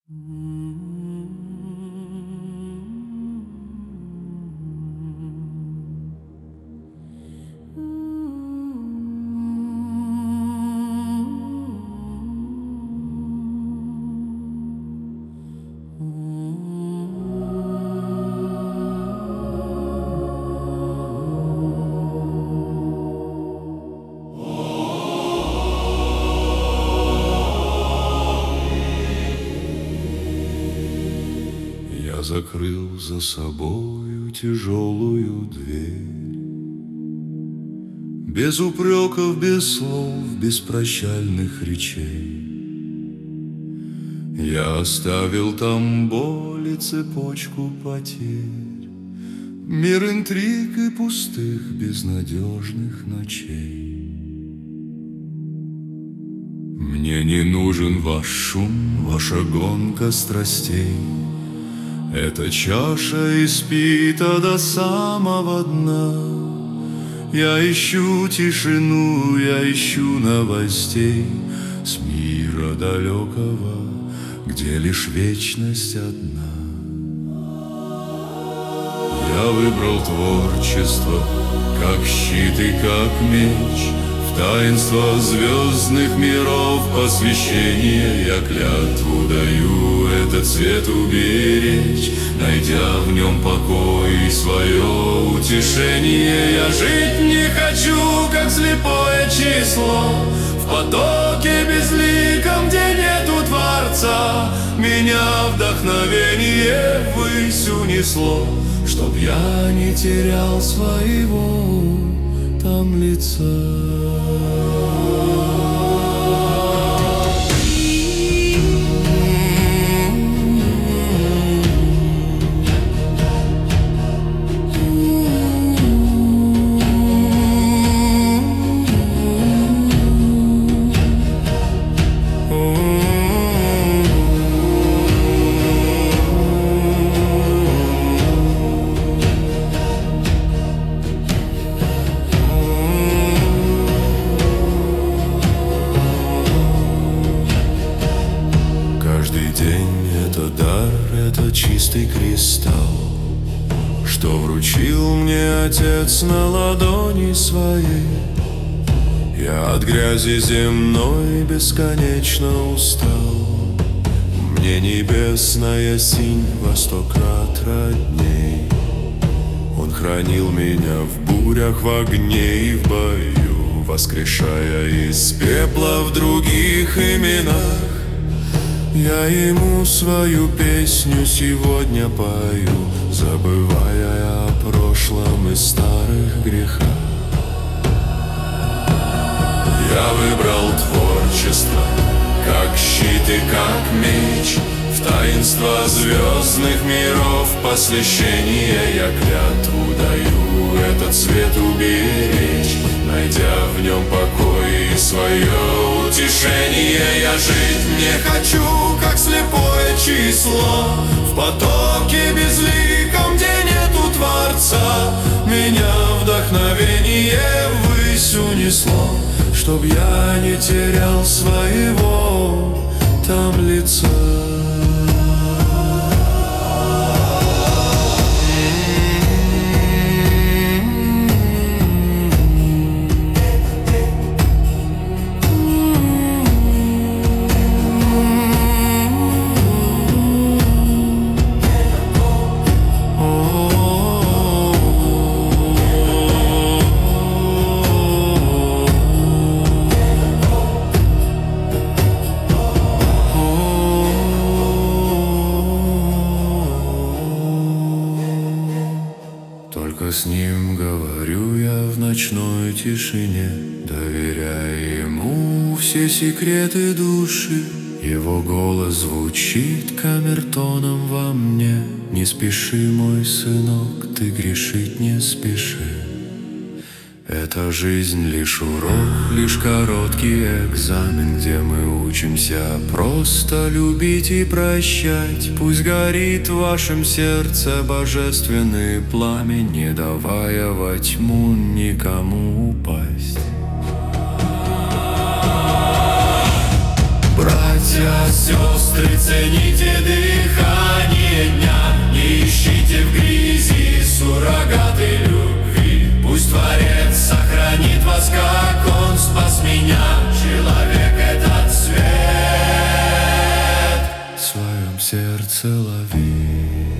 Я закрыл за собою тяжелую дверь, без упреков, без слов, без прощальных речей. Я оставил там боль и цепочку потерь, мир интриг и пустых безнадежных ночей. Мне не нужен ваш шум, ваша гонка страстей. Эта чаша испита до самого дна. Я ищу тишину, я ищу новостей с мира далекого, где лишь вечность одна. Я выбрал творчество, как щит и как меч, в таинство звездных миров посвящение. Я клятву даю этот свет уберечь, найдя в нем покой и свое утешение. Я жить не хочу, как слепое число, в потоке безликом, где нету Творца. Меня вдохновение ввысь унесло, чтоб я не терял своего там лица. Каждый день это дар, это чистый кристалл, что вручил мне Отец на ладони своей. Я от грязи земной бесконечно устал, мне небесная синь во 100 крат родней. Он хранил меня в бурях, в огне и в бою, воскрешая из пепла в других именах. Я ему свою песню сегодня пою, забывая о прошлом и старых грехах. Я выбрал творчество, как щит и как меч, в таинство звездных миров посвящение. Я клятву даю этот свет уберечь, найдя в нем покой и свое утешение. Я жить не хочу, как слепое число, в потоке безликом, где нету Творца. Меня вдохновение ввысь унесло, чтоб я не терял своего там лица. Только с ним говорю я в ночной тишине, доверяя ему все секреты души. Его голос звучит камертоном во мне: не спеши, мой сынок, ты грешить не спеши. Эта жизнь лишь урок, лишь короткий экзамен, где мы учимся просто любить и прощать. Пусть горит в вашем сердце божественный пламень, не давая во тьму никому упасть. Братья Братья, сестры, цените дыхание дня, не ищите в грязи суррогаты любви. Пусть Творец сохранит вас, как Он спас меня. Человек этот свет в своем сердце лови.